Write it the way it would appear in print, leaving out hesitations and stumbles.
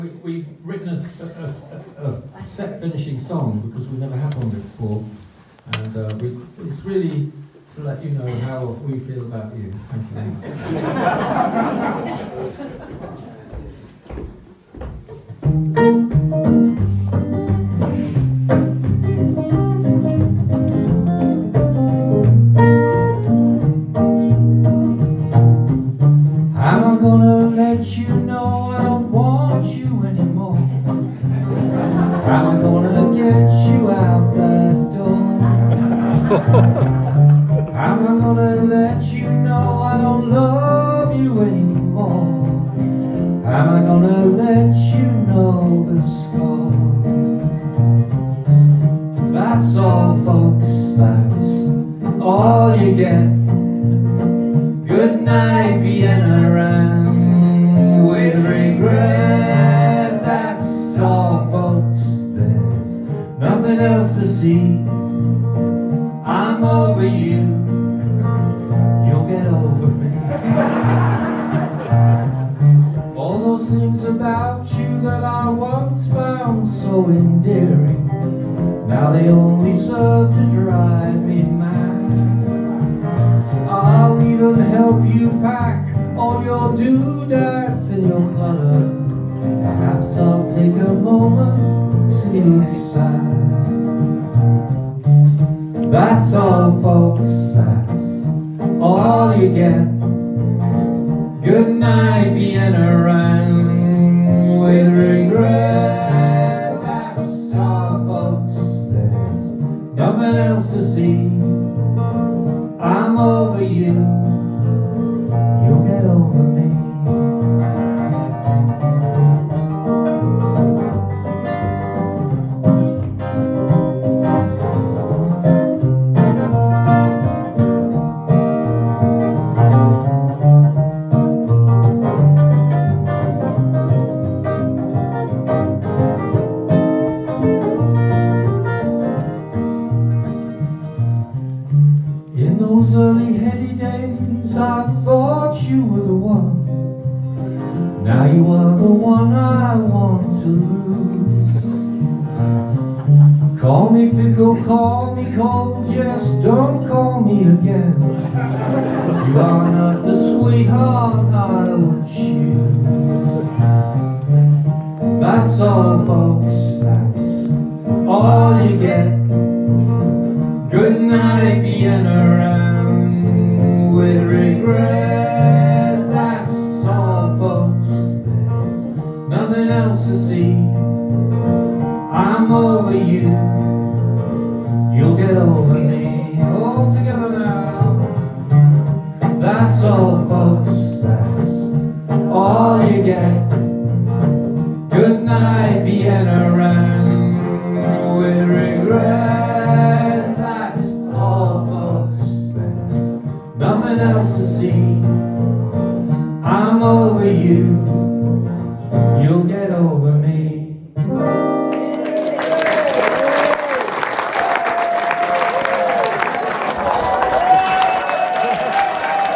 We've written a set finishing song because we've never had one before, and it's really to let you know how we feel about you. Thank you very much. Am I gonna let you know I don't want you anymore? Am I gonna get you out that door? Am I gonna let you know I don't love you anymore? Am I gonna let you know the score? That's all, folks, that's all you get. Good night, Vienna Ram, with regret. That's all, folks, there's nothing else to see. I'm over you, you'll get over me. All those things about you that I once found so endearing, now they only serve to drive me mad. I'll even help you pack all your doodads and your clutter. Perhaps I'll take a moment to look sad. That's all, folks, that's all you get. Good night, Vienna Ram, with regret. That's all, folks, there's nothing else to see. I'm over you, you'll get over me. In those early heady days, I thought you were the one. Now you are the one I want to lose. Call me fickle, call me cold, just don't call me again. You are not the sweetheart I would choose. That's all, folks, that's all you get. Good night, Vienna Ram, with regret. That's all, folks, there's nothing else to see. I'm over you, you'll get over me. All together now. That's all, folks, that's all you get. Good night, Vienna Ram, with regret. Nothing else to see. I'm over you, you'll get over